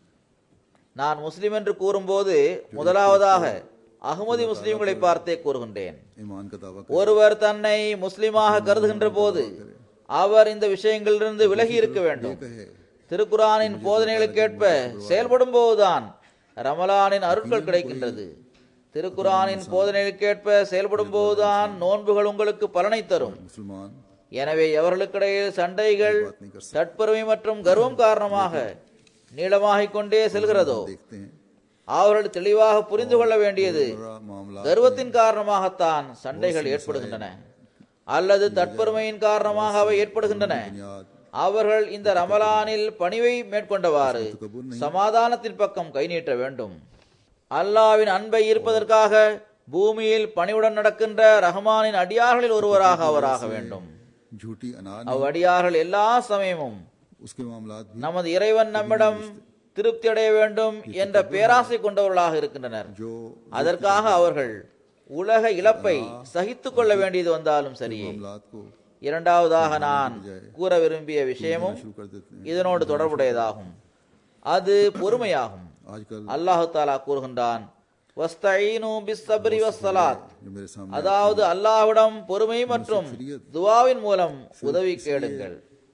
நான் முஸ்லிம் என்று கூறும்போது முதலாவதாக அகமதி முஸ்லிம்களை பார்த்தே கூறுகின்றேன். ईमान का दावा ஒருவர் தன்னை முஸ்லிமாக கருதுகின்ற போது அவர் இந்த விஷயங்களிலிருந்து விலகி இருக்க வேண்டும். திருக்குரானின் போதனைகளுக்கேற்ப செயல்படும் போதுதான் ரமலானின் அருட்கள் கிடைக்கின்றது. திருக்குரானின் போதனைகளுக்கேற்ப செயல்படும் போதுதான் நோன்புகள் உங்களுக்கு பலனை தரும். मुसलमान எனவே எவர்களுக்கிடையில் சண்டைகள், தற்பெருமை மற்றும் கர்வம் காரணமாக நீளமாகிக் கொண்டே செல்கிறதோ, देखते हैं அவர்கள் தெளிவாக புரிந்து கொள்ள வேண்டியது, बड़ा मामला கர்வத்தின் காரணமாகத்தான் சண்டைகள் ஏற்படுகின்றன அல்லது தற்பெருமையின் காரணமாக அவை ஏற்படுகின்றன. அவர்கள் இந்த ரமலானில் பணிவை மேற்கொண்டவாறு சமாதானத்தின் பக்கம் கை நீட்ட வேண்டும். அல்லாஹ்வின் அன்பை ஈர்ப்பதற்காக பூமியில் பணிவுடன் நடக்கின்ற ரஹ்மானின் அடியார்களில் ஒருவராக அவராக வேண்டும். झूठी अनार அவ்வடியார்கள் எல்லா சமயமும் उसके मामलात भी நமது இறைவன் நம்மிடம் திருப்தி அடைய வேண்டும் என்ற பேராசை கொண்டவர்களாக இருக்கின்றனர். जो அதற்காக அவர்கள் உலக இழப்பை சகித்துக் கொள்ள வேண்டியது வந்தாலும் சரியே. मामलात को இரண்டாவதாக நான் கூற விரும்பிய விஷயமும் शुरू कर देते हैं இதனோடு தொடர்புடையதாகும். அது பொறுமையாகும். आजकल அல்லாஹு தாலா கூறுகின்றான், வஸ்தஈனு பிஸ்ஸப்ரி வஸ்ஸலாத், जो मेरे सामने அதாவது அல்லாஹ்விடம் பொறுமை மற்றும் துஆவின் மூலம் உதவி கேளுங்கள்.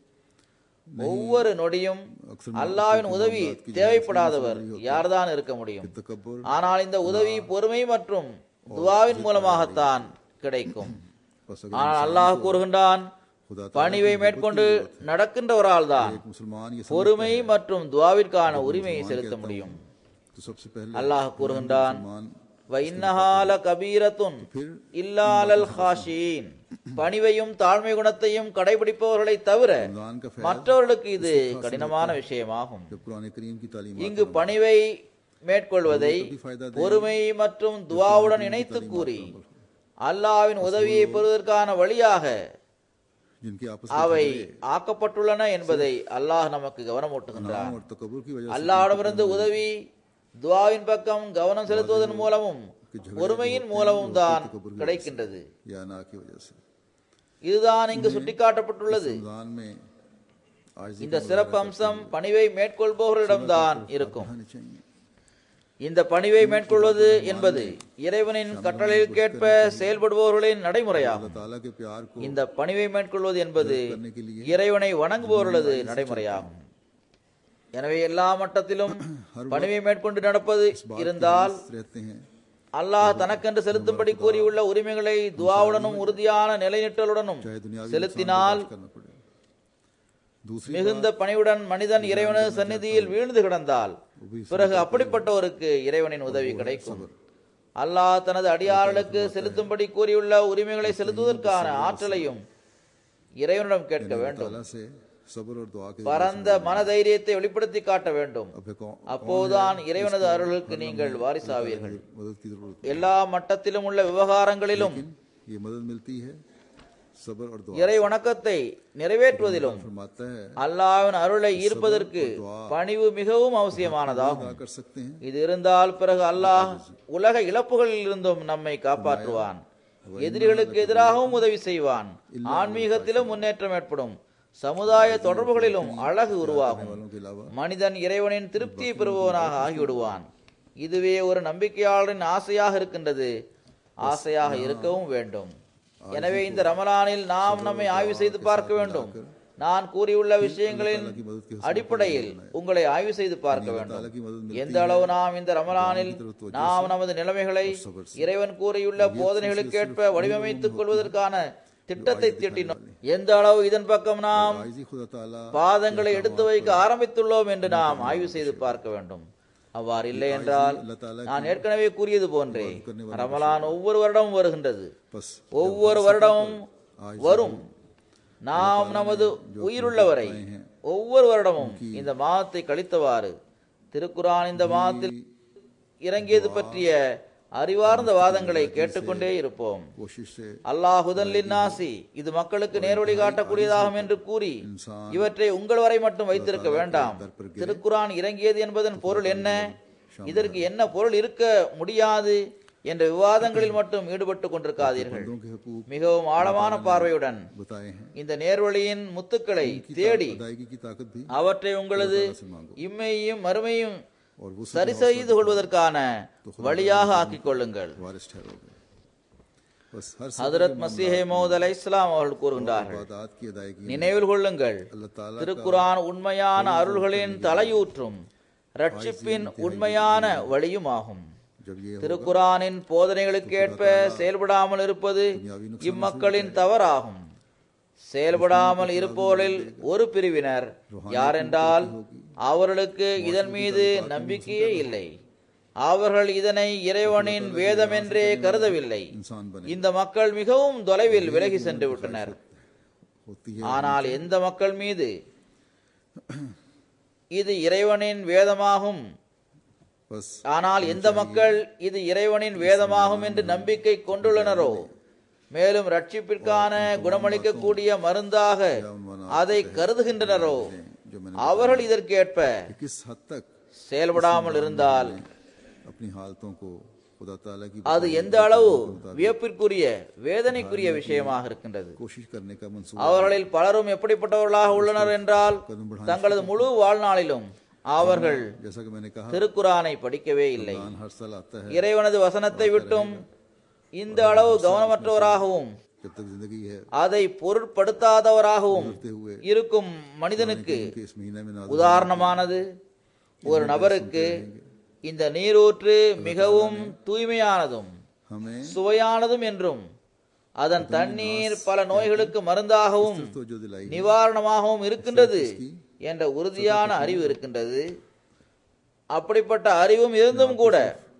ஒவ்வொரு நொடியும் அல்லாஹ்வின் உதவி தேவைப்படாதவர் யார்தான் இருக்க முடியும்? तकब्बुर ஆனால் இந்த உதவி பொறுமை மற்றும் துஆவின் மூலமாகத்தான் கிடைக்கும். बस ஆனால் அல்லாஹ் கூறுகின்றான், खुदा பணிவை மேற்கொண்டு நடக்கின்றவரால் தான் एक मुसलमान ये பொறுமை மற்றும் துஆவிற்கான உரிமையை செலுத்த முடியும். तो सबसे पहले அல்லாஹ் கூறுகின்றான், मुसलमान வ இன்னஹா லகபீரத்துன் இல்லா அலல் காஷீன், பணிவையும் தாழ்மை குணத்தையும் கடைபிடிப்பவர்களை தவிர रमजान का फैज़ மற்றவர்களுக்கு இது கடினமான விஷயமாகும். जब कुरान करीम की तालीम இங்கு பணிவை மேற்கொள்வதை பொறுமை மற்றும் துஆவுடன் இணைத்து கூறி அல்லாஹ்வின் உதவியை பெறுவதற்கான வழியாக जिनकी आपस அவை ஆக்கப்பட்டுள்ளன என்பதை அல்லாஹ் நமக்கு கவனமூட்டுகின்றான். और तकब्बुर की वजह அல்லாஹ்விடமிருந்து உதவி துஆவின் பக்கம் கவனம் செலுத்துவதன் மூலமும் பொறுமையின் மூலமும் தான் கிடைக்கின்றது. या ना की वजह से இதுதான் இங்கு சுட்டிக்காட்டப்பட்டுள்ளது. रमजान में आज இந்த சிறப்பு அம்சம் பணிவை மேற்கொள்பவர்களிடம்தான் இருக்கும். आनी चाहिए இந்த பணிவை மேற்கொள்வது என்பது இறைவனின் கட்டளைக்கேற்ப செயல்படுபவர்களின் நடைமுறையாகும். ताला के प्यार को இந்த பணிவை மேற்கொள்வது என்பது இறைவனை வணங்குபவர்களது நடைமுறையாகும். எனவே எல்லா மட்டத்திலும் பணிவை மேற்கொண்டு நடப்பது இருந்தால் रहते हैं அல்லாஹ் தனக்கென்று செலுத்தும்படி கூறியுள்ள உரிமைகளை துஆவுடனும் உறுதியான நிலைநிற்றலுடனும் चाहे दुनिया செலுத்தினால் करना पड़े दूसरी மிகுந்த பணிவுடன் மனிதன் இறைவனது சந்நிதியில் வீழ்ந்து கிடந்தால் பிறகு அப்படிப்பட்டவருக்கு இறைவனின் உதவி கிடைக்கும். அல்லாஹ் தனது அடியார்களுக்கு செலுத்தும்படி கூறியுள்ள உரிமைகளை செலுத்துவதற்கான ஆற்றலையும் இறைவனிடம் கேட்க வேண்டும். ताला से सब्र और दुआ के பரந்த மனதைரியத்தை வெளிப்படுத்தி காட்ட வேண்டும். अब है कौन அப்போதுதான் இறைவனது அருளுக்கு நீங்கள் வாரிசாவீர்கள். मदद की जरूरत எல்லா மட்டத்திலும் உள்ள விவகாரங்களிலும் है ये मदद मिलती है सब्र और दुआ இறை வணக்கத்தை நிறைவேற்றுவதிலும் फरमाता है அல்லாஹ்வின் அருளை ஈர்ப்பதற்கு பணிவு மிகவும் அவசியமானதாகும். कर सकते हैं இது இருந்தால் பிறகு அல்லாஹ் உலக இழப்புகளில் இருந்தும் நம்மை காப்பாற்றுவான், எதிரிகளுக்கு எதிராகவும் உதவி செய்வான், ஆன்மீகத்திலும் முன்னேற்றம் ஏற்படும், சமுதாய தொடர்புகளிலும் அழகு உருவாகும், वालों के अलावा மனிதன் இறைவனின் திருப்தியை பெறுபவனாக ஆகிவிடுவான். இதுவே ஒரு நம்பிக்கையாளரின் ஆசையாக இருக்கின்றது, ஆசையாக இருக்கவும் வேண்டும். எனவே இந்த ரமலானில் நாம் நம்மை ஆய்வு செய்து பார்க்க வேண்டும். நான் கூறியுள்ள விஷயங்களின் அடிப்படையில் உங்களை ஆய்வு செய்து பார்க்க வேண்டும். எந்த அளவு நாம் இந்த ரமலானில் நாம் நமது நிலைமைகளை இறைவன் கூறியுள்ள போதனைகளுக்கேற்ப வடிவமைத்துக் கொள்வதற்கான திட்டத்தை தீட்டினோம், எந்த அளவு இதன் பக்கம் நாம் आइजी खुदा ताला பாதங்களை எடுத்து வைக்க ஆரம்பித்துள்ளோம் என்று நாம் ஆய்வு செய்து பார்க்க வேண்டும். அவ்வாறு இல்லை என்றால் நான் ஏற்கனவே கூறியது போன்றே ரமலான் ஒவ்வொரு வருடமும் வருகின்றது, बस ஒவ்வொரு வருடமும் வரும். நாம் நமது உயிருள்ளவரை ஒவ்வொரு வருடமும் இந்த மாதத்தை கழித்தவாறு திருக்குரான் இந்த மாதத்தில் இறங்கியது பற்றிய அறிவார்ந்த வாதங்களை கேட்டுக்கொண்டே இருப்போம். कोशिश से அல்லாஹுதன் லின்னாசி, இது மக்களுக்கு நேர்வழி காட்டக்கூடியதாகும் என்று கூறி இவற்றை உங்கள் வரை மட்டும் வைத்திருக்க வேண்டாம். திருக்குரான் இறங்கியது என்பதன் பொருள் என்ன? இதற்கு என்ன பொருள் இருக்க முடியாது என்ற விவாதங்களில் மட்டும் ஈடுபட்டுக் கொண்டிருக்காதீர்கள். बंदों के हुकूक மிகவும் ஆழமான பார்வையுடன் बताए हैं, இந்த நேர்வழியின் முத்துக்களை தேடி अदायगी की ताकत भी அவற்றை உங்களது இம்மையும் மறுமையும் और वो சரி செய்து கொள்வதற்கான வழியாக ஆக்கிக் கொள்ளுங்கள். वारिस ठहरोगे. बस हर ஹதரத் மசீஹ் மவ்ஊத் அலைஹிஸ்ஸலாம் அவர்கள் கூறுகின்றார்கள், इबादत की अदायगी நினைவில் கொள்ளுங்கள், अल्लाह ताला திருக்குர்ஆன் உண்மையான அருள்களின் தலையூற்றும் ரட்சிப்பின் உண்மையான வழியுமாகும். जब ये திருக்குர்ஆனின் போதனைகளுக்கேற்ப செயல்படாமல் இருப்பது இம்மக்களின் தவறாகும். செயல்படாமல் இருப்போரில் ஒரு பிரிவினர் யாரென்றால் அவர்களுக்கு இதன் மீது நம்பிக்கையே இல்லை. அவர்கள் இதனை இறைவனின் வேதம் என்றே கருதவில்லை. इंसान बने இந்த மக்கள் மிகவும் தொலைவில் விலகி சென்று விட்டனர். होती है, ஆனால் எந்த மக்கள் மீது இது இறைவனின் வேதமாகும் बस ஆனால் எந்த மக்கள் இது இறைவனின் வேதமாகும் என்று நம்பிக்கை கொண்டுள்ளனரோ, மேலும் ரட்சிப்பிற்கான குணமளிக்கக்கூடிய மருந்தாக அதை கருதுகின்றனரோ, जो मैंने அவர்கள் இதற்கேற்ப किस हद तक செயல்படாமல் இருந்தால் अपनी हालतों को खुदा ताला की அது எந்த அளவு வியப்பிற்குரிய வேதனைக்குரிய விஷயமாக இருக்கின்றது. कोशिश करने का मंसूबा அவர்களில் பலரும் எப்படிப்பட்டவர்களாக உள்ளனர் என்றால் தங்களது முழு வாழ்நாளிலும் அவர்கள் जैसा कि मैंने कहा திருக்குர்ஆனை படிக்கவே இல்லை. कुरान हर साल आता है. இறைவனது வசனத்தை விட்டும் இந்த அளவு கவனமற்றவராகவும் जब तक जिंदगी है அதை பொருட்படுத்தாதவராகவும் करते हुए இருக்கும் மனிதனுக்கு कि इस महीने में नाज़िल உதாரணமானது, ஒரு நபருக்கு இந்த நீரூற்று மிகவும் தூய்மையானதும் हमें சுவையானதும் என்றும் அதன் தண்ணீர் பல நோய்களுக்கு மருந்தாகவும் तो जो दिलाई நிவாரணமாகவும் இருக்கின்றது என்ற உறுதியான அறிவு இருக்கின்றது. அப்படிப்பட்ட அறிவும் இருந்தும் கூட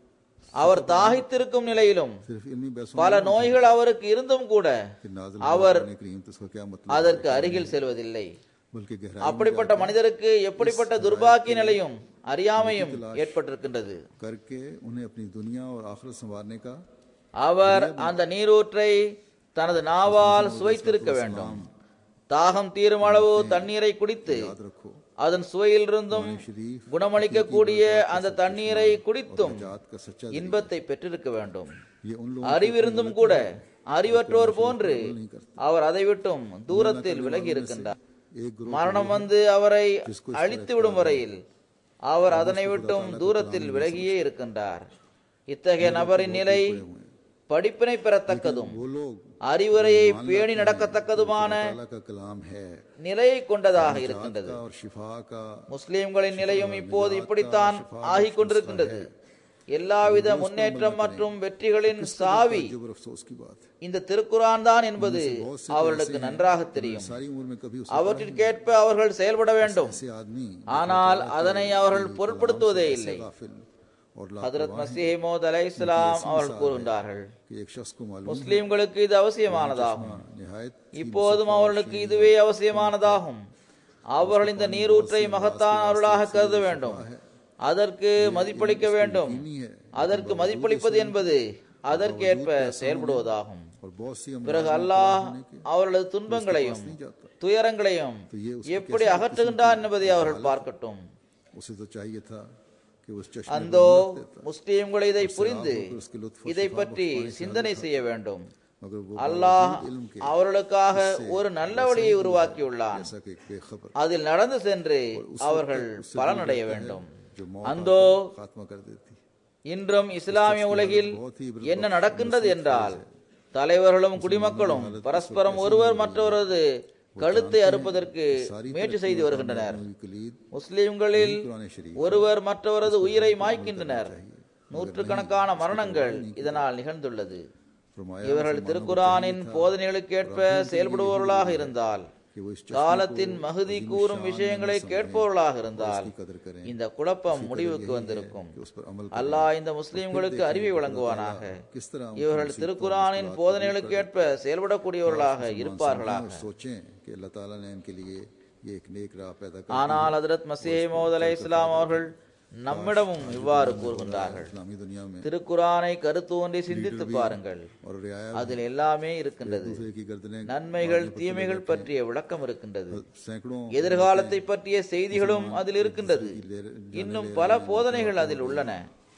அவர் தாகித்திருக்கும் நிலையிலும் सिर्फ इल्मी बहसों பல நோய்கள் அவருக்கு இருந்தும் கூட के नाज़िल அவர் होने करीम तो इसका क्या मतलब அதற்கு அருகில் செல்வதில்லை. बल्कि गहराई அப்படிப்பட்ட மனிதருக்கு எப்படிப்பட்ட துர்பாக்கிய நிலையும் அறியாமையும் ஏற்பட்டிருக்கின்றது. करके उन्हें अपनी दुनिया और आखिरत संवारने का அவர் அந்த நீரூற்றை தனது நாவால் சுவைத்திருக்க வேண்டும். தாகம் தீரும் அளவு தண்ணீரை குடித்து याद रखो. அதன் சுவையிலிருந்தும் குணமளிக்கக்கூடிய அந்த தண்ணீரை குடித்தும் जात का सच्चा இன்பத்தை பெற்றிருக்க வேண்டும். ये उन लोगों அறிவிருந்தும் கூட அறிவற்றோர் போன்று அவர் அதை விட்டும் தூரத்தில் விலகி இருக்கின்றார். एक ग्रुप மரணம் வந்து அவரை அழித்து விடும் வரையில் அவர் அதனை விட்டும் தூரத்தில் விலகியே இருக்கின்றார். இத்தகைய நபரின் நிலை படிப்பினை பெறத்தக்கதும் वो लोग அறிவுரையை பேணி நடக்கத்தக்கதுமான अल्लाह का कलाम है நிலையை கொண்டதாக இருக்கின்றது. और शिफा का முஸ்லிம்களின் நிலையும் இப்போது இப்படித்தான் ஆகிக் கொண்டிருக்கின்றது. எல்லாவித முன்னேற்றம் மற்றும் வெற்றிகளின் சாவி जो अफसोस की बात है. இந்த திருக்குர்ஆன் தான் என்பது அவர்களுக்கு நன்றாக தெரியும். सारी उम्र में कभी उस அவற்றிற்கேற்ப அவர்கள் செயல்பட வேண்டும். ऐसे आदमी ஆனால் அதனை அவர்கள் பொருட்படுத்துவதே இல்லை. गाफिल और ஹதரத் மஸீஹ் மவ்ஊத் அலைஹிஸ்ஸலாம் அவர்கள் கூறுகின்றார்கள், कि एक शख्स को मालूम முஸ்லிம்களுக்கு இது அவசியமானதாகும். निहायत இப்போதும் அவர்களுக்கு இதுவே அவசியமானதாகும். அவர்கள் இந்த நீரூற்றை மகத்தான அருளாக கருத வேண்டும், அதற்கு மதிப்பளிக்க வேண்டும். அதற்கு மதிப்பளிப்பது என்பது அதற்கேற்ப செயல்படுவதாகும். और बहुत सी பிறகு அல்லாஹ் அவர்களது துன்பங்களையும் துயரங்களையும் எப்படி அகற்றுகின்றார் என்பதை அவர்கள் பார்க்கட்டும். उसे तो चाहिए था कि उस चश्मे அந்தோ முஸ்லிம்கள் இதை புரிந்து இதை பற்றி சிந்தனை செய்ய வேண்டும். मगर वो அல்லாஹ் அவர்களுக்காக ஒரு நல்ல வழியை உருவாக்கியுள்ளான். ऐसा कि एक बेखबर அதில் நடந்து சென்று அவர்கள் பலனடைய வேண்டும். जो मौत அந்தோ खात्मा कर देती. இன்றும் இஸ்லாமிய உலகில் என்ன நடக்கின்றது என்றால் தலைவர்களும் குடிமக்களும் பரஸ்பரம் ஒருவர் மற்றவரது கழுத்தை அறுப்பதற்கு முயற்சி செய்து வருகின்றனர். முஸ்லிம்களில் ஒருவர் மற்றவரது உயிரை மாய்க்கின்றனர். நூற்றுக்கணக்கான மரணங்கள் இதனால் நிகழ்ந்துள்ளது. இவர்கள் திருக்குர்ஆனின் போதனைகளுக்கேற்ப செயல்படுபவர்களாக இருந்தால், காலத்தின் மஹதி கூறும் விஷயங்களை கேட்பவர்களாக இருந்தால் இந்த குழப்பம் முடிவுக்கு வந்திருக்கும். அல்லாஹ் இந்த முஸ்லிம்களுக்கு அறிவை வழங்குவானாக. இவர்கள் திருக்குர்ஆனின் போதனைகளுக்கேற்ப செயல்படக்கூடியவர்களாக இருப்பார்களாக. सोचें कि अल्लाह ताला ने इनके लिए ये एक नेक राह पैदा कर ஆனால் ஹஜ்ரத் மஸீஹ் மவ்ஊத் அலைஹிஸ்ஸலாம் அவர்கள் நம்மிடமும் இவ்வாறு கூறுகின்றார்கள், इस्लामी दुनिया में திருக்குர்ஆனை கருத்தூன்றி சிந்தித்து பாருங்கள், और रियाया அதில் எல்லாமே இருக்கின்றது. दूसरे की गर्दनें நன்மைகள் தீமைகள் பற்றிய விளக்கம் இருக்கின்றது. सैकड़ों எதிர்காலத்தை பற்றிய செய்திகளும் அதில் இருக்கின்றது. இன்னும் பல போதனைகள் அதில் உள்ளன.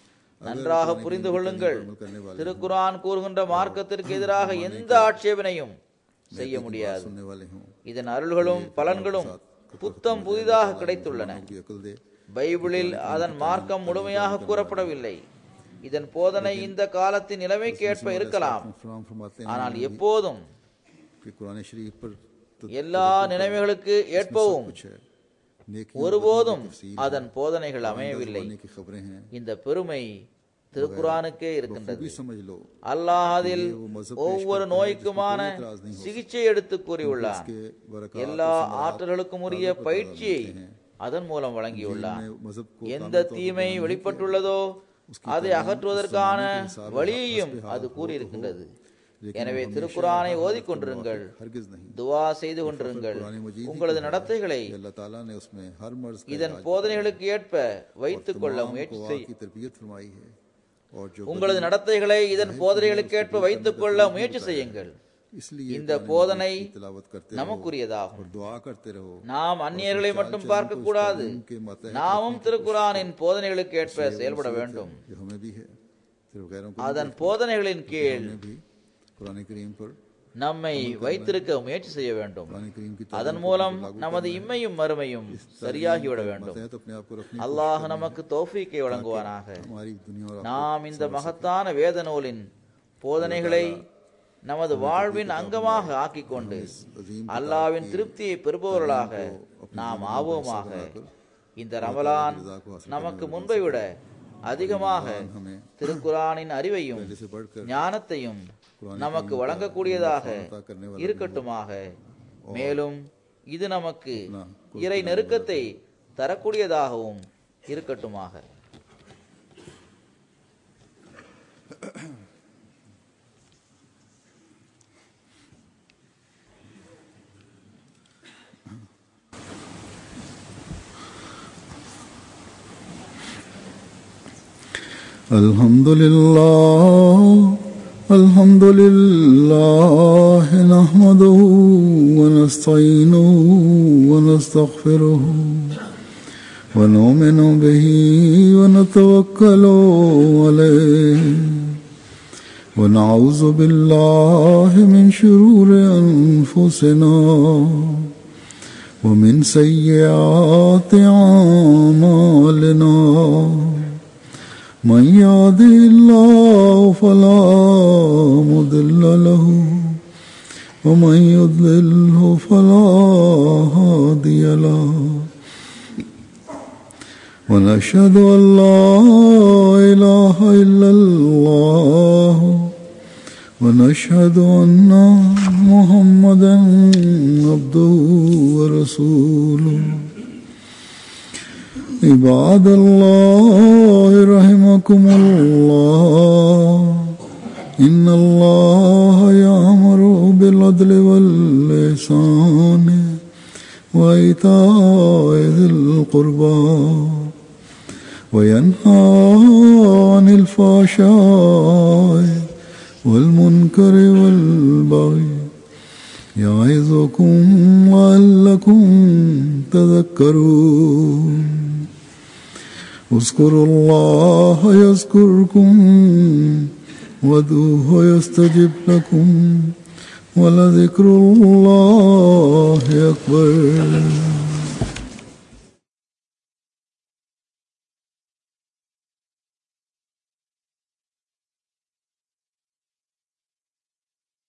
நன்றாக புரிந்து கொள்ளுங்கள், திருக்குர்ஆன் கூறுகின்ற மார்க்கத்திற்கு எதிராக எந்த ஆட்சேபனையும் செய்ய முடியாது. இதன் அருள்களும் பலன்களும் புத்தம் புதிதாக கிடைத்துள்ளன. பைபிளில் அதன் மார்க்கம் முழுமையாக கூறப்படவில்லை. இதன் போதனை இந்த காலத்தின் நிலைமைக்கு ஏற்ப இருக்கலாம். ஆனால் எப்போதும் எல்லா நிலைமைகளுக்கு ஏற்பவும் ஒருபோதும் அதன் போதனைகள் அமையவில்லை. இந்த பெருமை திருக்குர்ஆனுக்கே இருக்கின்றது. அல்லாஹ் அதில் ஒவ்வொரு நோய்க்குமான சிகிச்சை எடுத்து கூறியுள்ளார். எல்லா ஆற்றல்களுக்கும் உரிய பயிற்சியை அதன் மூலம் வழங்கியுள்ளார். எந்த தீமை வெளிப்பட்டுள்ளதோ அதை அகற்றுவதற்கான வழியையும் அது கூறியிருக்கின்றது. எனவே திருக்குர்ஆனை ஓதிக்கொண்டிருங்கள், துவா செய்து கொண்டிருங்கள். உங்களது நடத்தைகளை இதன் போதனைகளுக்கு ஏற்ப வைத்துக் கொள்ள முயற்சி உங்களது நடத்தைகளை இதன் போதனைகளுக்கு ஏற்ப வைத்துக் கொள்ள முயற்சி செய்யுங்கள். இந்த போதனை நமக்குரியதாகும். நாம் அந்நியர்களை மட்டும் பார்க்க கூடாது. நாமும் திருக்குர்ஆனின் போதனைகளுக்கு ஏற்ப செயல்பட வேண்டும். அதன் போதனைகளின் கீழ் நம்மை வைத்திருக்க முயற்சி செய்ய வேண்டும். அதன் மூலம் நமது இம்மையும் மறுமையும் சரியாகிவிட வேண்டும். அல்லாஹ் நமக்கு தௌஃபீக்கை வழங்குவானாக. நாம் இந்த மகத்தான வேத நூலின் போதனைகளை நமது வாழ்வின் அங்கமாக ஆக்கிக்கொண்டு அல்லாஹ்வின் திருப்தியை பெறுபவர்களாக நாம் ஆவோமாக. இந்த ரமலான் நமக்கு முன்பை விட அதிகமாக திருக்குர்ஆனின் அறிவையும் ஞானத்தையும் நமக்கு வழங்கக்கூடியதாக இருக்கட்டுமாக. மேலும் இது நமக்கு இறை நெருக்கத்தை தரக்கூடியதாகவும் இருக்கட்டுமாக. الحمد لله نحمده ونستعينه ونستغفره ونؤمن به ونتوكل عليه ونعوذ بالله من شرور أنفسنا ومن سيئات أعمالنا. من يهده الله فلا مضل له ومن يضلله فلا هادي له. ونشهد أن لا إله إلا الله ونشهد أن محمدا عبده ورسوله. عباد الله رحمكم الله، إن الله يأمر بالعدل والإحسان وإيتاء ذي القربى وينهى عن الفحشاء والمنكر والبغي يعظكم لعلكم تذكرون. اذكروا الله يذكركم وادعوه يستجب لكم ولذكر الله